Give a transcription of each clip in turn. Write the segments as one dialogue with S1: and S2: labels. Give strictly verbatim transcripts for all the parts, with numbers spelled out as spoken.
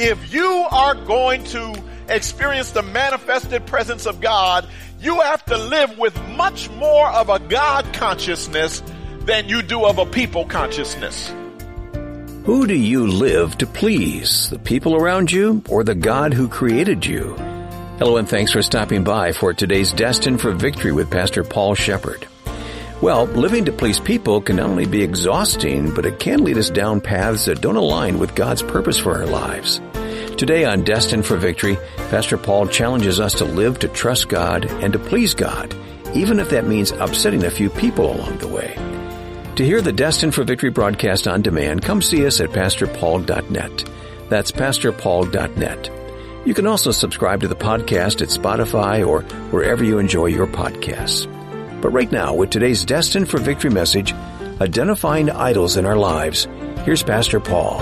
S1: if you are going to experience the manifested presence of God, you have to live with much more of a God consciousness than you do of a people consciousness.
S2: Who do you live to please? The people around you or the God who created you? Hello and thanks for stopping by for today's Destined for Victory with Pastor Paul Shepherd. Well, living to please people can not only be exhausting, but it can lead us down paths that don't align with God's purpose for our lives. Today on Destined for Victory, Pastor Paul challenges us to live to trust God and to please God, even if that means upsetting a few people along the way. To hear the Destined for Victory broadcast on demand, come see us at pastor paul dot net. That's pastor paul dot net. You can also subscribe to the podcast at Spotify or wherever you enjoy your podcasts. But right now, with today's Destined for Victory message, Identifying Idols in Our Lives, here's Pastor Paul.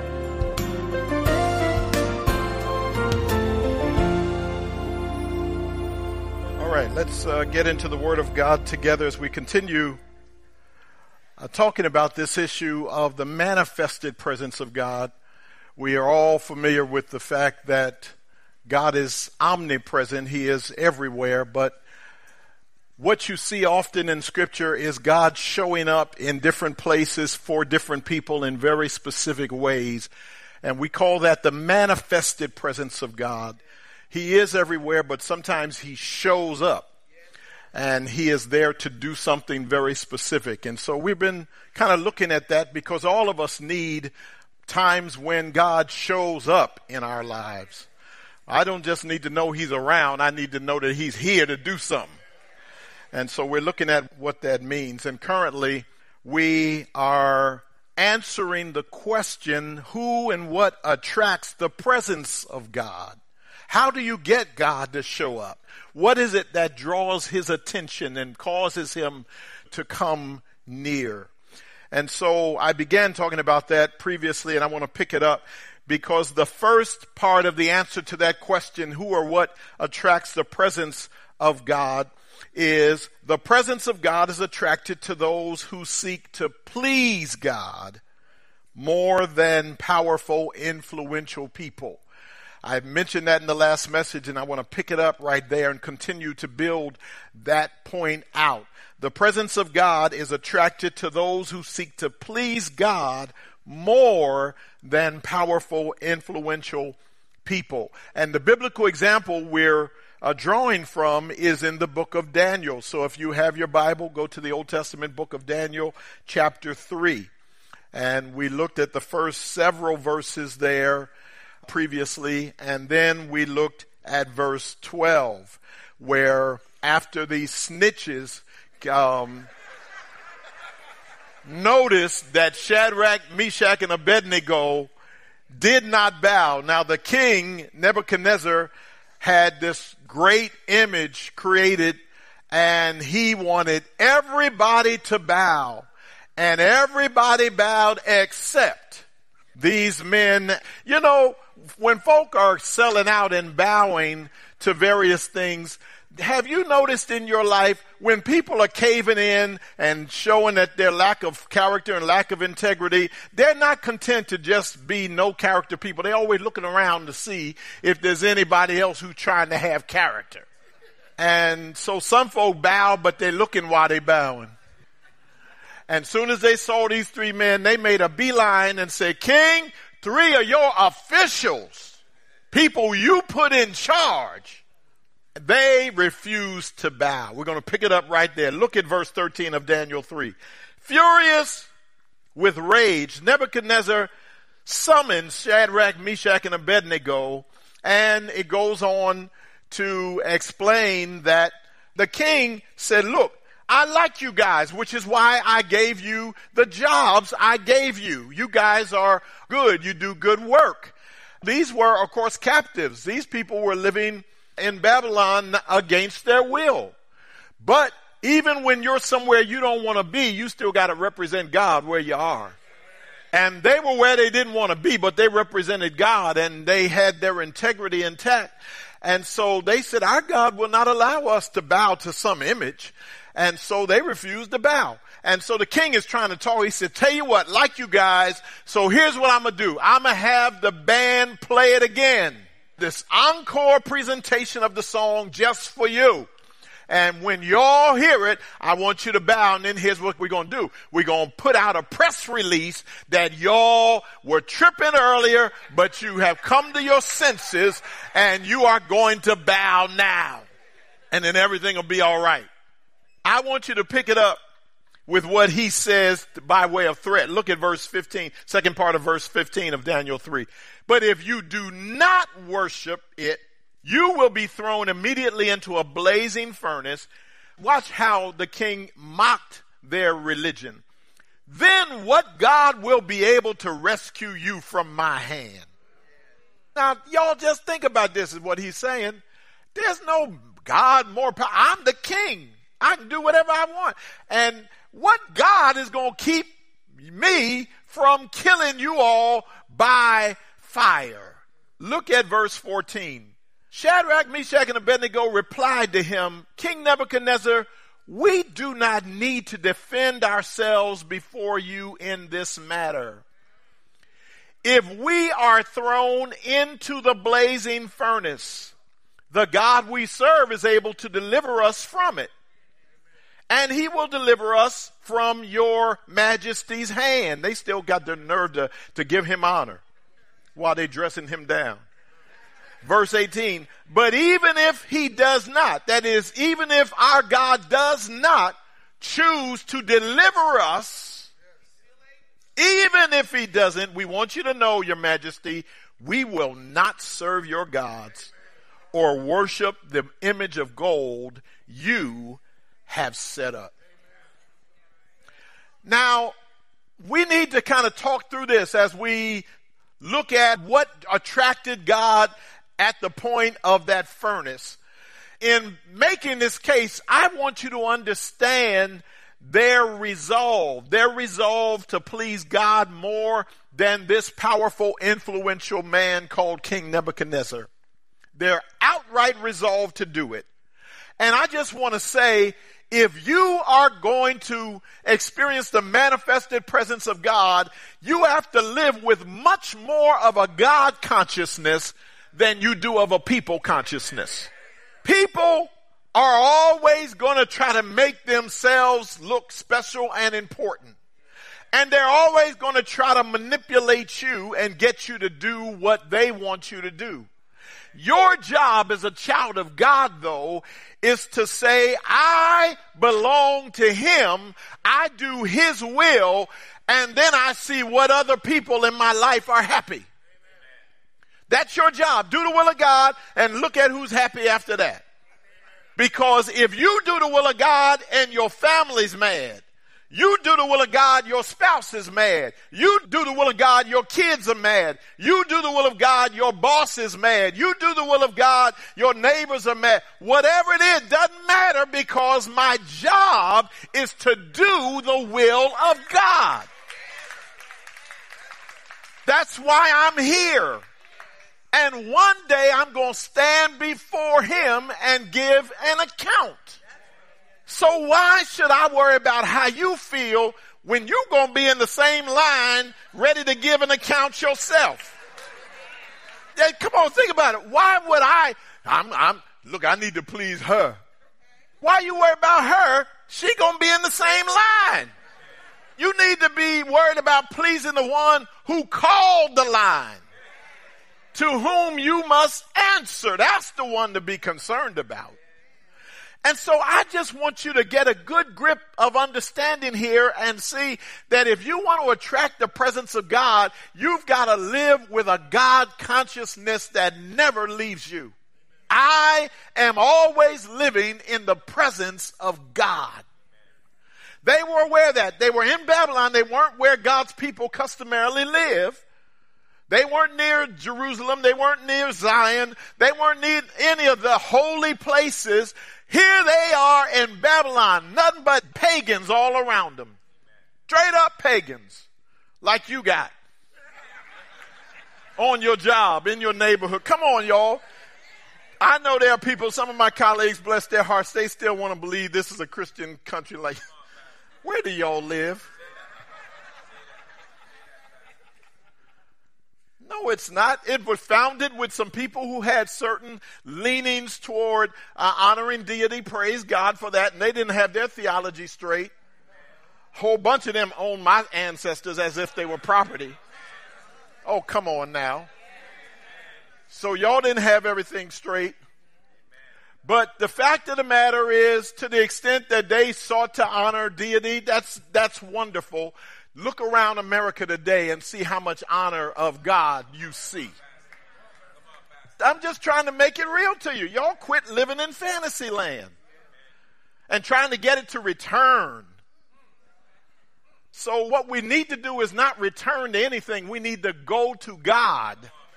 S1: All right, let's uh, get into the Word of God together as we continue uh, talking about this issue of the manifested presence of God. We are all familiar with the fact that God is omnipresent. He is everywhere, but what you see often in Scripture is God showing up in different places for different people in very specific ways. And we call that the manifested presence of God. He is everywhere, but sometimes He shows up. And He is there to do something very specific. And so we've been kind of looking at that because all of us need times when God shows up in our lives. I don't just need to know He's around. I need to know that He's here to do something. And so we're looking at what that means. And currently we are answering the question, who and what attracts the presence of God? How do you get God to show up? What is it that draws His attention and causes Him to come near? And so I began talking about that previously, and I want to pick it up because the first part of the answer to that question, who or what attracts the presence of God, is the presence of God is attracted to those who seek to please God more than powerful, influential people. I mentioned that in the last message, and I want to pick it up right there and continue to build that point out. The presence of God is attracted to those who seek to please God more than powerful, influential people. And the biblical example we're uh, drawing from is in the book of Daniel. So if you have your Bible, go to the Old Testament book of Daniel, chapter three. And we looked at the first several verses there previously, and then we looked at verse twelve, where after these snitches um, noticed that Shadrach, Meshach, and Abednego did not bow. Now the king, Nebuchadnezzar, had this great image created, and he wanted everybody to bow, and everybody bowed except these men. You know, when folk are selling out and bowing to various things, have you noticed in your life when people are caving in and showing that their lack of character and lack of integrity, they're not content to just be no character people. They're always looking around to see if there's anybody else who's trying to have character. And so some folk bow, but they're looking while they're bowing. And soon as they saw these three men, they made a beeline and said, "King, three of your officials, people you put in charge, they refused to bow." We're going to pick it up right there. Look at verse thirteen of Daniel three. Furious with rage, Nebuchadnezzar summoned Shadrach, Meshach, and Abednego, and it goes on to explain that the king said, "Look, I like you guys, which is why I gave you the jobs I gave you. You guys are good. You do good work." These were, of course, captives. These people were living in Babylon against their will. But even when you're somewhere you don't want to be, you still got to represent God where you are. And they were where they didn't want to be, but they represented God and they had their integrity intact. And so they said, our God will not allow us to bow to some image. And so they refused to bow. And so the king is trying to talk. He said, tell you what, like you guys, so here's what I'm going to do. I'm going to have the band play it again. This encore presentation of the song just for you. And when y'all hear it, I want you to bow. And then here's what we're going to do. We're going to put out a press release that y'all were tripping earlier, but you have come to your senses and you are going to bow now. And then everything will be all right. I want you to pick it up with what he says by way of threat. Look at verse fifteen, second part of verse fifteen of Daniel three. But if you do not worship it, you will be thrown immediately into a blazing furnace. Watch how the king mocked their religion. Then what God will be able to rescue you from my hand? Now, y'all just think about this is what he's saying. There's no God more power. I'm the king. I can do whatever I want. And what God is going to keep me from killing you all by fire? Look at verse fourteen. Shadrach, Meshach, and Abednego replied to him, King Nebuchadnezzar, we do not need to defend ourselves before you in this matter. If we are thrown into the blazing furnace, the God we serve is able to deliver us from it. And he will deliver us from your majesty's hand. They still got the nerve to, to give him honor while they're dressing him down. Verse eighteen, but even if he does not, that is, even if our God does not choose to deliver us, even if he doesn't, we want you to know, your majesty, we will not serve your gods or worship the image of gold you have set up. Now, we need to kind of talk through this as we look at what attracted God at the point of that furnace. In making this case, I want you to understand their resolve. Their resolve to please God more than this powerful, influential man called King Nebuchadnezzar. Their outright resolve to do it. And I just want to say, if you are going to experience the manifested presence of God, you have to live with much more of a God consciousness than you do of a people consciousness. People are always going to try to make themselves look special and important. And they're always going to try to manipulate you and get you to do what they want you to do. Your job as a child of God, though, is to say, I belong to him, I do his will, and then I see what other people in my life are happy. That's your job. Do the will of God and look at who's happy after that. Because if you do the will of God and your family's mad, you do the will of God, your spouse is mad. You do the will of God, your kids are mad. You do the will of God, your boss is mad. You do the will of God, your neighbors are mad. Whatever it is, doesn't matter, because my job is to do the will of God. That's why I'm here. And one day I'm going to stand before him and give an account. So why should I worry about how you feel when you're going to be in the same line ready to give an account yourself? Yeah, come on, think about it. Why would I, I'm, I'm, look, I need to please her. Why you worry about her? She going to be in the same line. You need to be worried about pleasing the one who called the line, to whom you must answer. That's the one to be concerned about. And so I just want you to get a good grip of understanding here and see that if you want to attract the presence of God, you've got to live with a God consciousness that never leaves you. I am always living in the presence of God. They were aware of that. They were in Babylon. They weren't where God's people customarily live. They weren't near Jerusalem. They weren't near Zion. They weren't near any of the holy places. Here they are in Babylon, nothing but pagans all around them. Straight up pagans, like you got on your job, in your neighborhood. Come on, y'all. I know there are people, some of my colleagues, bless their hearts, they still want to believe this is a Christian country. Like, where do y'all live? No, it's not. It was founded with some people who had certain leanings toward uh, honoring deity. Praise God for that. And they didn't have their theology straight. A whole bunch of them owned my ancestors as if they were property. Oh, come on now. So y'all didn't have everything straight. But the fact of the matter is, to the extent that they sought to honor deity, that's that's wonderful. Look around America today and see how much honor of God you see. I'm just trying to make it real to you. Y'all quit living in fantasy land and trying to get it to return. So what we need to do is not return to anything. We need to go to God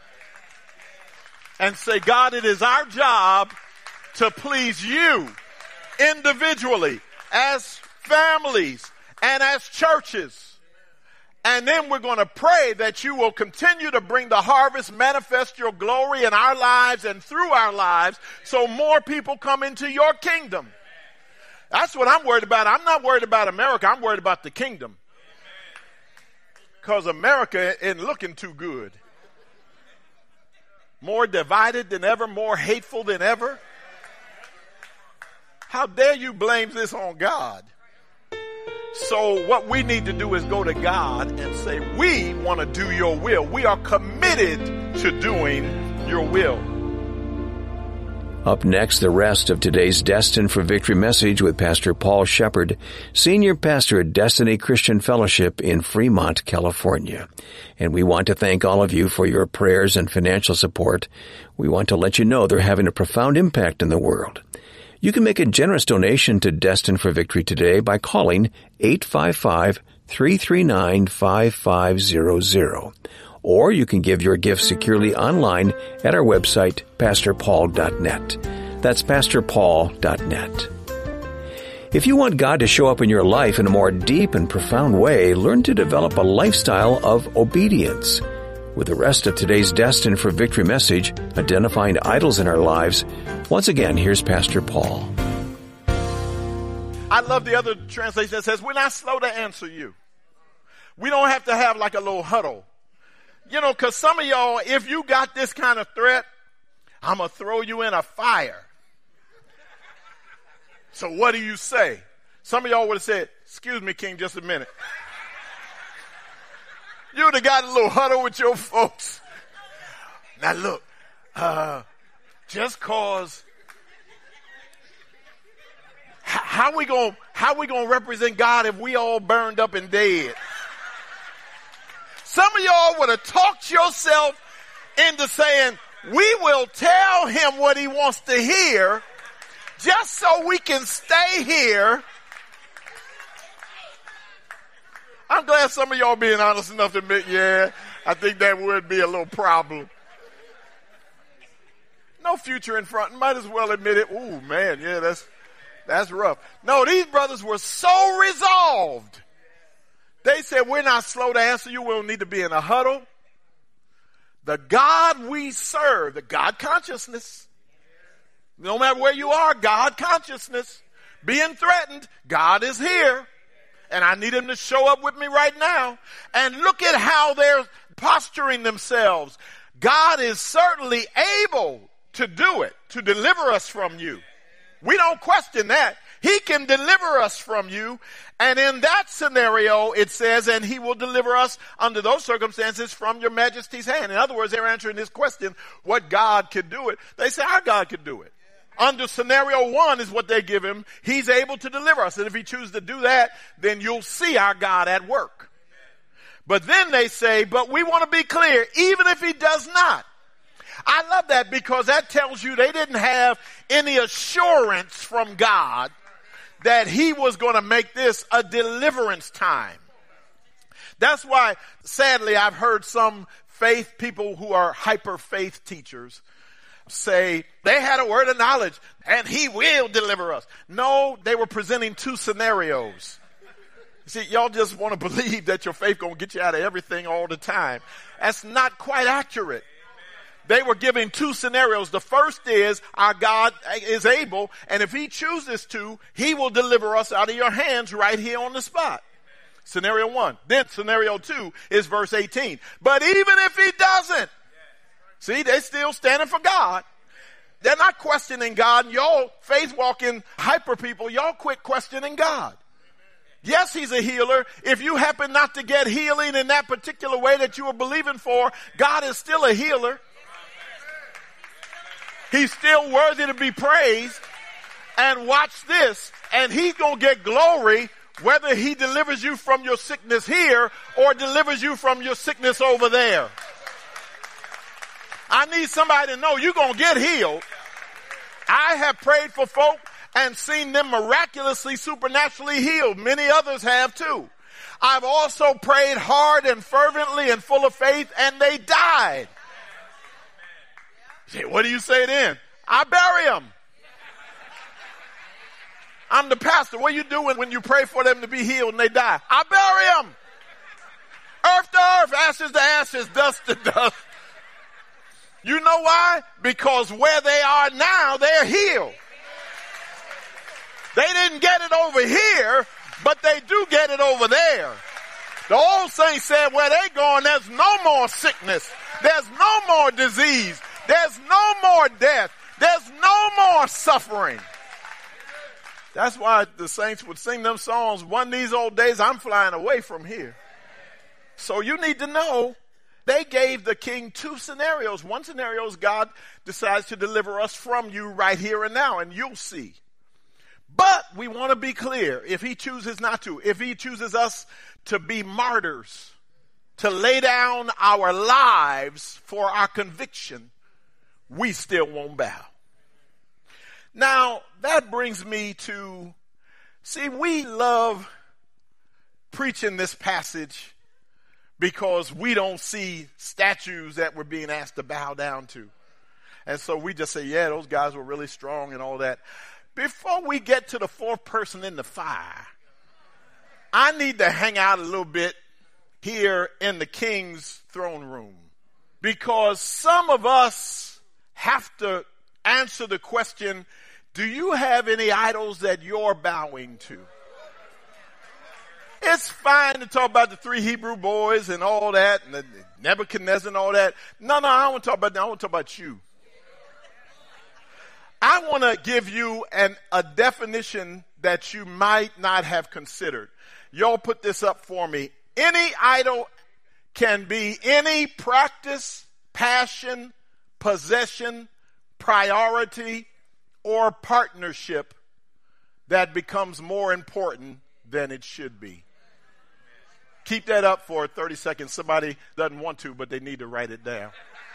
S1: and say, God, it is our job to please you individually, as families, and as churches. And then we're going to pray that you will continue to bring the harvest, manifest your glory in our lives and through our lives so more people come into your kingdom. That's what I'm worried about. I'm not worried about America. I'm worried about the kingdom. Because America isn't looking too good. More divided than ever, more hateful than ever. How dare you blame this on God? So what we need to do is go to God and say, we want to do your will. We are committed to doing your will.
S2: Up next, the rest of today's Destined for Victory message with Pastor Paul Shepard, Senior Pastor at Destiny Christian Fellowship in Fremont, California. And we want to thank all of you for your prayers and financial support. We want to let you know they're having a profound impact in the world. You can make a generous donation to Destined for Victory today by calling eight five five, three three nine, five five zero zero. Or you can give your gift securely online at our website, pastor paul dot net. That's pastor paul dot net. If you want God to show up in your life in a more deep and profound way, learn to develop a lifestyle of obedience. With the rest of today's Destined for Victory message, identifying idols in our lives, once again, here's Pastor Paul.
S1: I love the other translation that says, we're not slow to answer you. We don't have to have like a little huddle. You know, because some of y'all, if you got this kind of threat, I'm going to throw you in a fire. So what do you say? Some of y'all would have said, excuse me, King, just a minute. You would have got a little huddle with your folks. Now look, uh, just cause, h- how we gonna, how we gonna represent God if we all burned up and dead? Some of y'all would have talked yourself into saying, we will tell him what he wants to hear just so we can stay here. I'm glad some of y'all being honest enough to admit, yeah, I think that would be a little problem. No future in front. Might as well admit it. Ooh, man, yeah, that's that's rough. No, these brothers were so resolved. They said, we're not slow to answer you. We don't need to be in a huddle. The God we serve, the God consciousness, no matter where you are, God consciousness, being threatened, God is here. And I need him to show up with me right now. And look at how they're posturing themselves. God is certainly able to do it, to deliver us from you. We don't question that. He can deliver us from you. And in that scenario, it says, and he will deliver us under those circumstances from your majesty's hand. In other words, they're answering this question, what God could do it. They say, our God could do it. Under scenario one is what they give him. He's able to deliver us. And if he chooses to do that, then you'll see our God at work. But then they say, but we want to be clear, even if he does not. I love that because that tells you they didn't have any assurance from God that he was going to make this a deliverance time. That's why, sadly, I've heard some faith people who are hyper faith teachers say they had a word of knowledge and he will deliver us. No, they were presenting two scenarios. See, y'all just want to believe that your faith going to get you out of everything all the time. That's not quite accurate. They were giving two scenarios. The first is our God is able, and if he chooses to, he will deliver us out of your hands right here on the spot. Scenario one. Then scenario two is verse eighteen. But even if he doesn't, see, they're still standing for God. They're not questioning God. Y'all faith walking hyper people, y'all quit questioning God. Yes, he's a healer. If you happen not to get healing in that particular way that you were believing for, God is still a healer. He's still worthy to be praised. And watch this. And he's going to get glory whether he delivers you from your sickness here or delivers you from your sickness over there. I need somebody to know you're going to get healed. I have prayed for folk and seen them miraculously, supernaturally healed. Many others have too. I've also prayed hard and fervently and full of faith, and they died. Say, what do you say then? I bury them. I'm the pastor. What are you doing when you pray for them to be healed and they die? I bury them. Earth to earth, ashes to ashes, dust to dust. You know why? Because where they are now, they're healed. They didn't get it over here, but they do get it over there. The old saint said, where they going, there's no more sickness. There's no more disease. There's no more death. There's no more suffering. That's why the saints would sing them songs, one of these old days, I'm flying away from here. So you need to know, they gave the king two scenarios. One scenario is God decides to deliver us from you right here and now, and you'll see. But we want to be clear, if he chooses not to, if he chooses us to be martyrs, to lay down our lives for our conviction, we still won't bow. Now, that brings me to, see, we love preaching this passage because we don't see statues that we're being asked to bow down to. And so we just say, yeah, those guys were really strong and all that. Before we get to the fourth person in the fire, I need to hang out a little bit here in the king's throne room, because some of us have to answer the question, do you have any idols that you're bowing to? It's fine to talk about the three Hebrew boys and all that, and the Nebuchadnezzar and all that. No, no, I don't want to talk about that. I want to talk about you. I want to give you an, a definition that you might not have considered. Y'all put this up for me. Any idol can be any practice, passion, possession, priority, or partnership that becomes more important than it should be. Keep that up for thirty seconds. Somebody doesn't want to, but they need to write it down.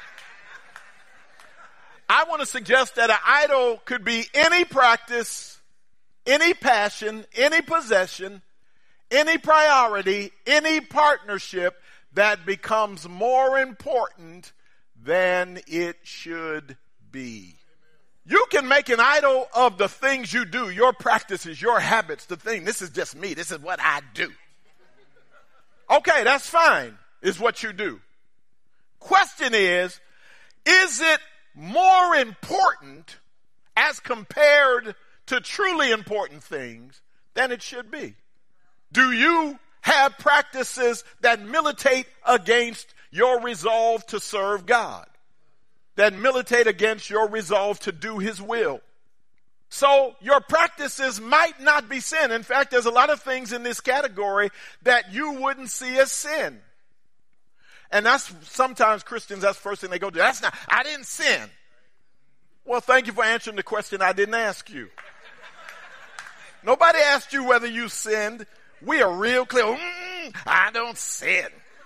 S1: I want to suggest that an idol could be any practice, any passion, any possession, any priority, any partnership that becomes more important than it should be. You can make an idol of the things you do, your practices, your habits, the thing. This is just me. This is what I do. Okay, that's fine, is what you do. Question is, is it more important as compared to truly important things than it should be? Do you have practices that militate against your resolve to serve God, that militate against your resolve to do his will? So your practices might not be sin. In fact, there's a lot of things in this category that you wouldn't see as sin. And that's sometimes Christians, that's the first thing they go to. That's not, I didn't sin. Well, thank you for answering the question I didn't ask you. Nobody asked you whether you sinned. We are real clear. Mm, I don't sin.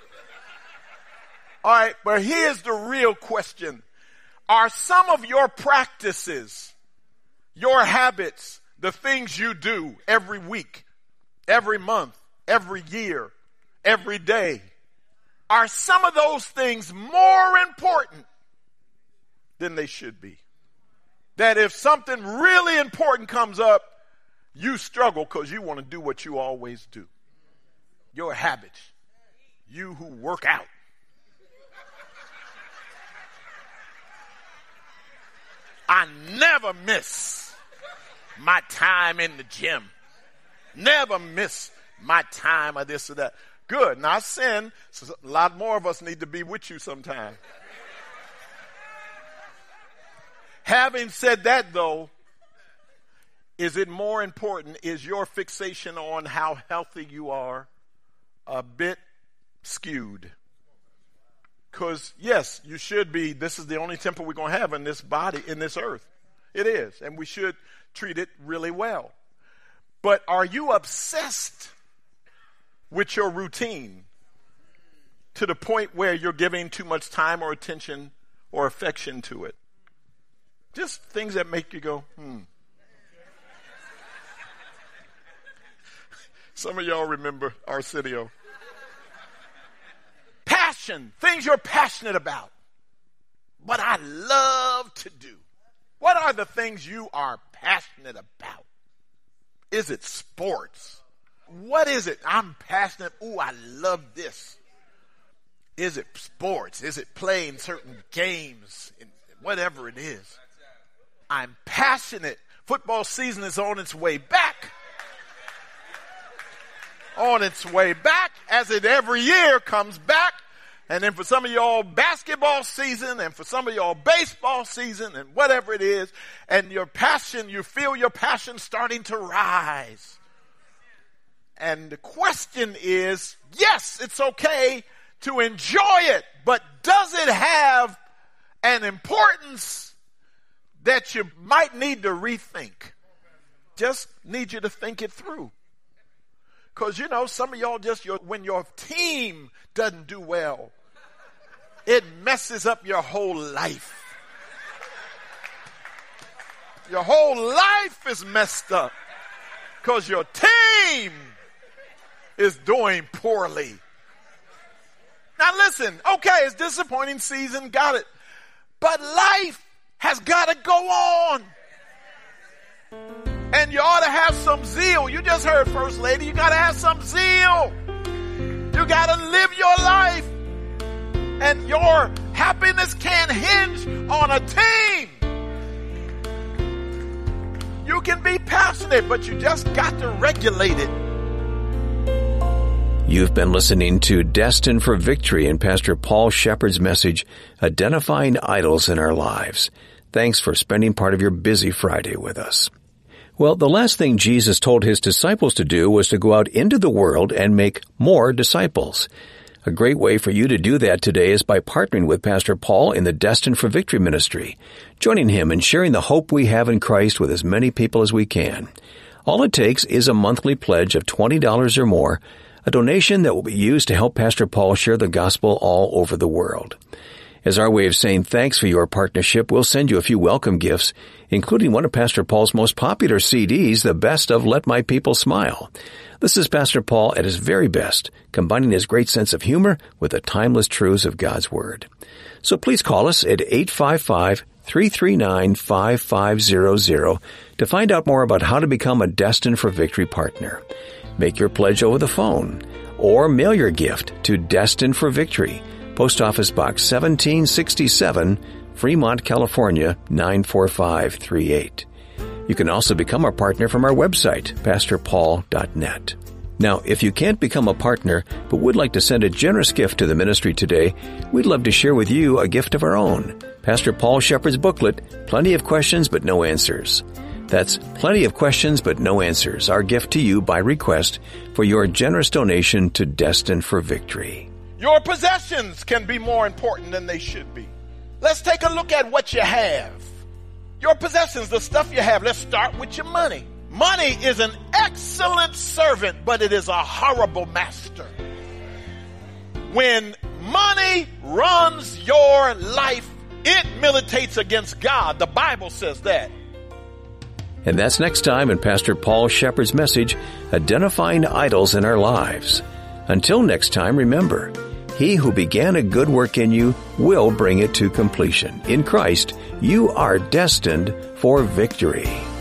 S1: All right, but here's the real question. Are some of your practices, your habits, the things you do every week, every month, every year, every day, are some of those things more important than they should be? That if something really important comes up, you struggle because you want to do what you always do. Your habits. You who work out. I never miss my time in the gym. Never miss my time of this or that. Good. Now, sin, so a lot more of us need to be with you sometime. Having said that, though, is it more important? Is your fixation on how healthy you are a bit skewed? Because, yes, you should be, this is the only temple we're going to have in this body, in this earth. It is. And we should treat it really well. But are you obsessed with your routine to the point where you're giving too much time or attention or affection to it? Just things that make you go, hmm. Some of y'all remember Arsenio. Passion, things you're passionate about. What I love to do. What are the things you are passionate about? Is it sports? What is it? I'm passionate. Ooh, I love this. Is it sports? Is it playing certain games? Whatever it is. I'm passionate. Football season is on its way back. On its way back, as it every year comes back. And then for some of y'all, basketball season, and for some of y'all, baseball season, and whatever it is. And your passion, you feel your passion starting to rise. And the question is, yes, it's okay to enjoy it, but does it have an importance that you might need to rethink? Just need you to think it through. Because, you know, some of y'all just, your, when your team doesn't do well, it messes up your whole life. Your whole life is messed up because your team is doing poorly. Now listen, okay, it's disappointing season, got it. But life has got to go on. And you ought to have some zeal. You just heard First Lady. You got to have some zeal. You got to live your life. And your happiness can't hinge on a team. You can be passionate, but you just got to regulate it.
S2: You've been listening to Destined for Victory and Pastor Paul Shepard's message, Identifying Idols in Our Lives. Thanks for spending part of your busy Friday with us. Well, the last thing Jesus told his disciples to do was to go out into the world and make more disciples. A great way for you to do that today is by partnering with Pastor Paul in the Destined for Victory ministry, joining him and sharing the hope we have in Christ with as many people as we can. All it takes is a monthly pledge of twenty dollars or more, a donation that will be used to help Pastor Paul share the gospel all over the world. As our way of saying thanks for your partnership, we'll send you a few welcome gifts, including one of Pastor Paul's most popular C Ds, the best of Let My People Smile. This is Pastor Paul at his very best, combining his great sense of humor with the timeless truths of God's Word. So please call us at eight five five, three three nine, five five zero zero to find out more about how to become a Destined for Victory partner. Make your pledge over the phone or mail your gift to Destined for Victory, Post Office Box seventeen sixty-seven, Fremont, California, nine four five three eight. You can also become a partner from our website, pastor paul dot net. Now, if you can't become a partner but would like to send a generous gift to the ministry today, we'd love to share with you a gift of our own, Pastor Paul Shepard's booklet, Plenty of Questions But No Answers. That's Plenty of Questions But No Answers, our gift to you by request for your generous donation to Destined for Victory.
S1: Your possessions can be more important than they should be. Let's take a look at what you have. Your possessions, the stuff you have. Let's start with your money. Money is an excellent servant, but it is a horrible master. When money runs your life, it militates against God. The Bible says that.
S2: And that's next time in Pastor Paul Shepard's message, Identifying Idols in Our Lives. Until next time, remember, He who began a good work in you will bring it to completion. In Christ, you are destined for victory.